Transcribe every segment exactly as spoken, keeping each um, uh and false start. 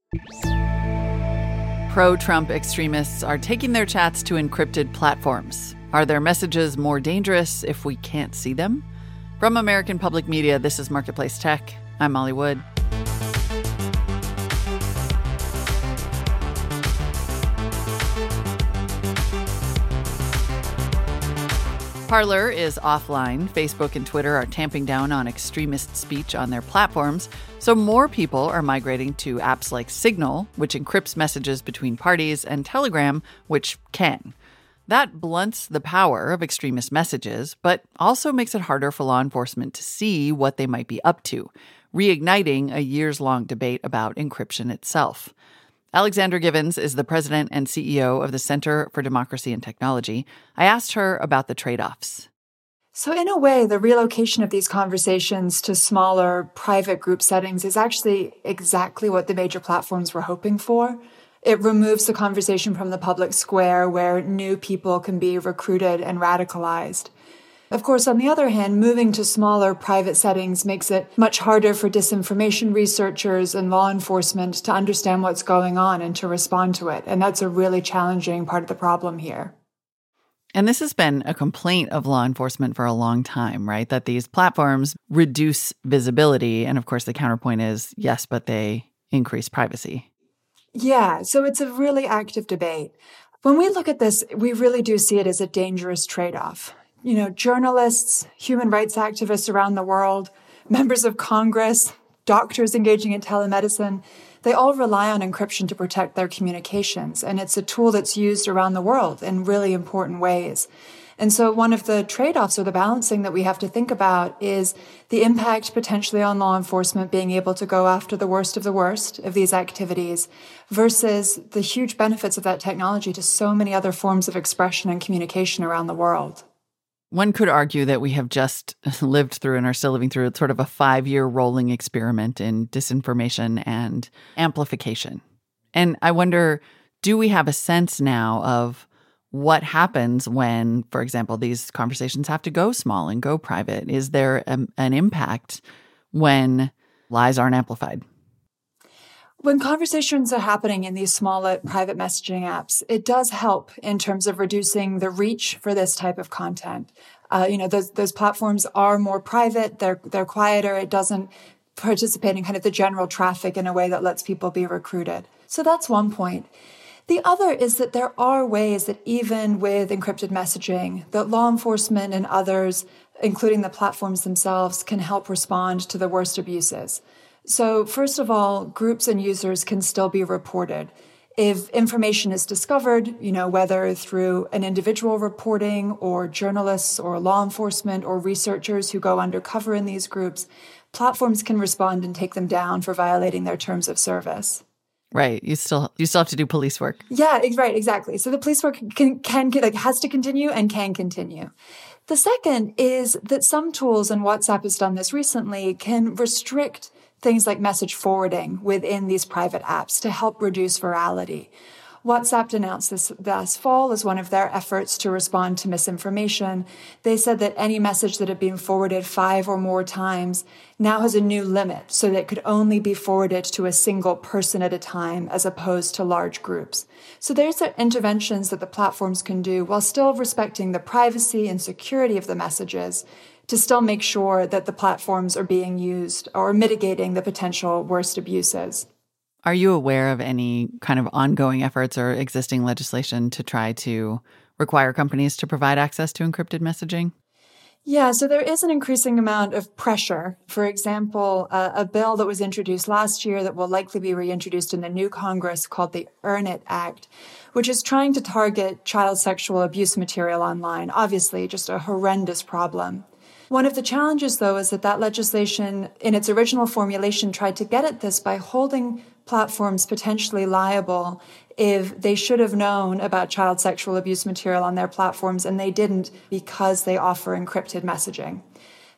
Pro-Trump extremists are taking their chats to encrypted platforms. Are their messages more dangerous if we can't see them? From American Public Media, this is Marketplace Tech. I'm Molly Wood. Parler is offline. Facebook and Twitter are tamping down on extremist speech on their platforms, so more people are migrating to apps like Signal, which encrypts messages between parties, and Telegram, which can. That blunts the power of extremist messages, but also makes it harder for law enforcement to see what they might be up to, reigniting a years-long debate about encryption itself. Alexandra Givens is the president and C E O of the Center for Democracy and Technology. I asked her about the trade-offs. So in a way, the relocation of these conversations to smaller private group settings is actually exactly what the major platforms were hoping for. It removes the conversation from the public square where new people can be recruited and radicalized. Of course, on the other hand, moving to smaller private settings makes it much harder for disinformation researchers and law enforcement to understand what's going on and to respond to it. And that's a really challenging part of the problem here. And this has been a complaint of law enforcement for a long time, right? That these platforms reduce visibility. And of course, the counterpoint is, yes, but they increase privacy. Yeah, so it's a really active debate. When we look at this, we really do see it as a dangerous trade-off. You know, journalists, human rights activists around the world, members of Congress, doctors engaging in telemedicine, they all rely on encryption to protect their communications. And it's a tool that's used around the world in really important ways. And so one of the trade-offs or the balancing that we have to think about is the impact potentially on law enforcement being able to go after the worst of the worst of these activities versus the huge benefits of that technology to so many other forms of expression and communication around the world. One could argue that we have just lived through and are still living through sort of a five-year rolling experiment in disinformation and amplification. And I wonder, do we have a sense now of what happens when, for example, these conversations have to go small and go private? Is there a, an impact when lies aren't amplified? When conversations are happening in these smaller private messaging apps, it does help in terms of reducing the reach for this type of content. Uh, you know, those those platforms are more private, they're they're quieter, it doesn't participate in kind of the general traffic in a way that lets people be recruited. So that's one point. The other is that there are ways that even with encrypted messaging, that law enforcement and others, including the platforms themselves, can help respond to the worst abuses. So first of all, groups and users can still be reported. If information is discovered, you know, whether through an individual reporting or journalists or law enforcement or researchers who go undercover in these groups, platforms can respond and take them down for violating their terms of service. Right. You still you still have to do police work. Yeah, right, exactly. So the police work can, can like has to continue and can continue. The second is that some tools, and WhatsApp has done this recently, can restrict things like message forwarding within these private apps to help reduce virality. WhatsApp announced this last fall as one of their efforts to respond to misinformation. They said that any message that had been forwarded five or more times now has a new limit, so that it could only be forwarded to a single person at a time as opposed to large groups. So there's the interventions that the platforms can do while still respecting the privacy and security of the messages to still make sure that the platforms are being used or mitigating the potential worst abuses. Are you aware of any kind of ongoing efforts or existing legislation to try to require companies to provide access to encrypted messaging? Yeah, so there is an increasing amount of pressure. For example, uh, a bill that was introduced last year that will likely be reintroduced in the new Congress called the Earn It Act, which is trying to target child sexual abuse material online. Obviously, just a horrendous problem. One of the challenges, though, is that that legislation in its original formulation tried to get at this by holding platforms potentially liable if they should have known about child sexual abuse material on their platforms and they didn't because they offer encrypted messaging.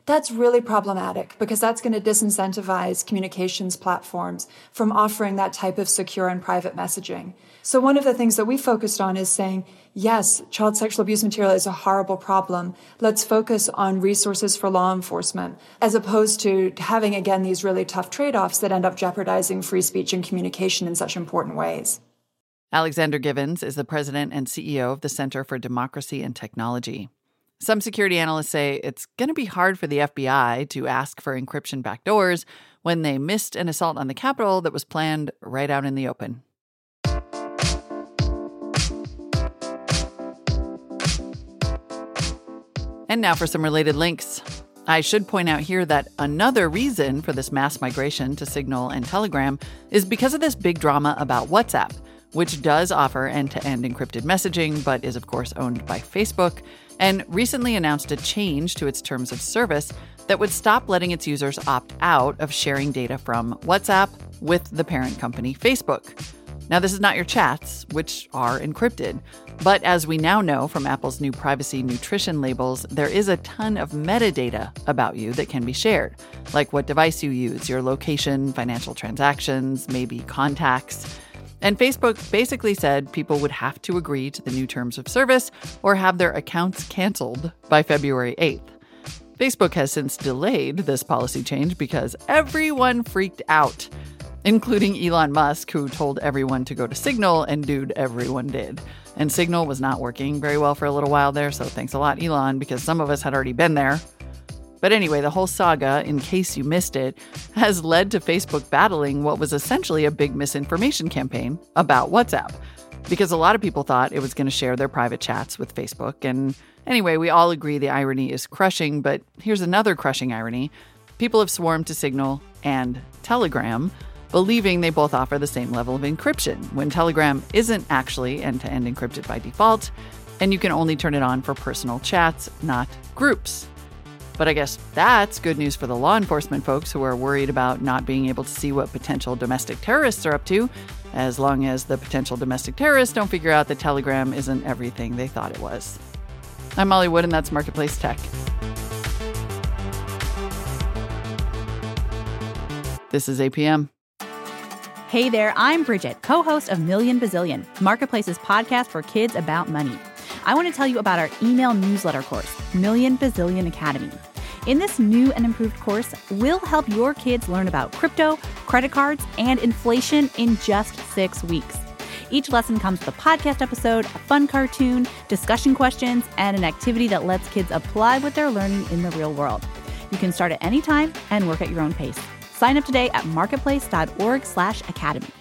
That's really problematic because that's going to disincentivize communications platforms from offering that type of secure and private messaging. So one of the things that we focused on is saying, yes, child sexual abuse material is a horrible problem. Let's focus on resources for law enforcement, as opposed to having, again, these really tough trade-offs that end up jeopardizing free speech and communication in such important ways. Alexander Givens is the president and C E O of the Center for Democracy and Technology. Some security analysts say it's going to be hard for the F B I to ask for encryption backdoors when they missed an assault on the Capitol that was planned right out in the open. And now for some related links. I should point out here that another reason for this mass migration to Signal and Telegram is because of this big drama about WhatsApp, which does offer end-to-end encrypted messaging, but is of course owned by Facebook, and recently announced a change to its terms of service that would stop letting its users opt out of sharing data from WhatsApp with the parent company, Facebook. Now, this is not your chats, which are encrypted. But as we now know from Apple's new privacy nutrition labels, there is a ton of metadata about you that can be shared, like what device you use, your location, financial transactions, maybe contacts. And Facebook basically said people would have to agree to the new terms of service or have their accounts canceled by February eighth. Facebook has since delayed this policy change because everyone freaked out, including Elon Musk, who told everyone to go to Signal, and dude, everyone did. And Signal was not working very well for a little while there, so thanks a lot, Elon, because some of us had already been there. But anyway, the whole saga, in case you missed it, has led to Facebook battling what was essentially a big misinformation campaign about WhatsApp, because a lot of people thought it was going to share their private chats with Facebook. And anyway, we all agree the irony is crushing, but here's another crushing irony. People have swarmed to Signal and Telegram, believing they both offer the same level of encryption, when Telegram isn't actually end-to-end encrypted by default, and you can only turn it on for personal chats, not groups. But I guess that's good news for the law enforcement folks who are worried about not being able to see what potential domestic terrorists are up to, as long as the potential domestic terrorists don't figure out that Telegram isn't everything they thought it was. I'm Molly Wood, and that's Marketplace Tech. This is A P M. Hey there, I'm Bridget, co-host of Million Bazillion, Marketplace's podcast for kids about money. I want to tell you about our email newsletter course, Million Bazillion Academy. In this new and improved course, we'll help your kids learn about crypto, credit cards, and inflation in just six weeks. Each lesson comes with a podcast episode, a fun cartoon, discussion questions, and an activity that lets kids apply what they're learning in the real world. You can start at any time and work at your own pace. Sign up today at marketplace.org slash academy.